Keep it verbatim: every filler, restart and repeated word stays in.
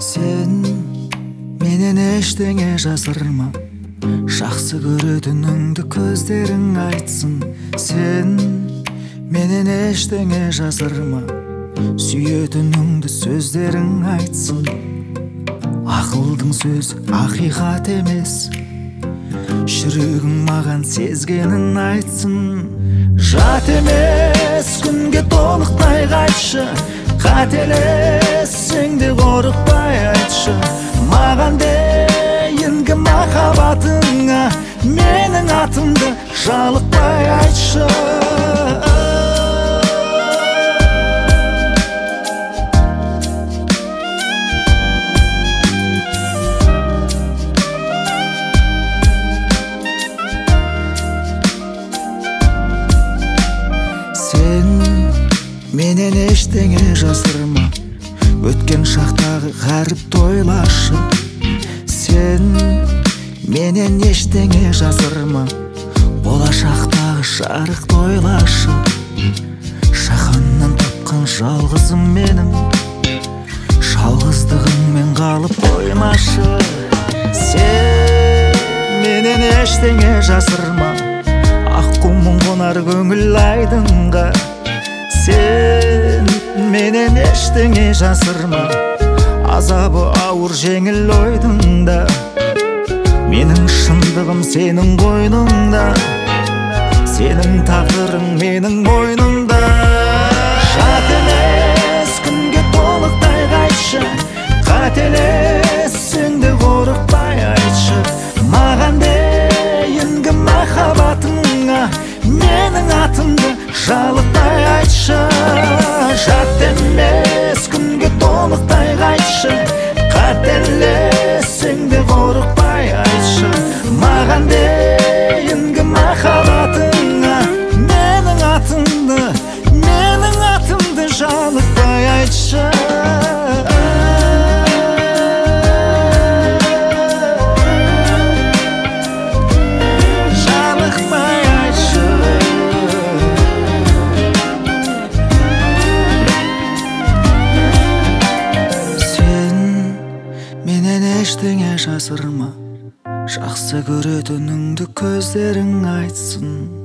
Сен менен эчтеңе жасырма, жаксы көрөтүнүңдү көздөрүң айтсын. Сен менен эчтеңе жасырма, сүйөтүнүңдү сөздөрүң айтсын. Акылдың сөзү акыйкат эмес, жүрөгүң маган сезгенин айтсын. Жат эмес күнгө толуктай кайтшы, кателессең де коркпай айтшы. Маган дейинки махабатыңа менин атымды жалыкпай айтшы. Менен эчтеңе жасырма, өткен шактагы гарип тойлашы. Сен менен эчтеңе жасырма, болашактагы шарык тойлашы. Шаханнан тапкан жалгызым менин, жалгыздыгыңмен калып коймашы. Сен менен эчтеңе жасырма, ак кумун конар көңүл айдынга. Сен менен эчтеңе жасырма, азабы ауыр жеңил ойдуңда. Менин шындыгым сенин койнуңда, сенин тагдырың менин мойнумда. Жат эмес күнгө толуктай кайтшы, кателессең де коркпай айтшы. Маган дейинки махабатыңа менин атымды жалыкпай айтшы. Жат эмес күнгө толуктай кайтшы, кателессең де коркпай айтшы. Маган дейинки махабатыңа менин атымды, менин атымды жалыкпай айтшы. Эчтеңе жасырма, жаксы көрөтүнүңдү көздөрүң айтсын.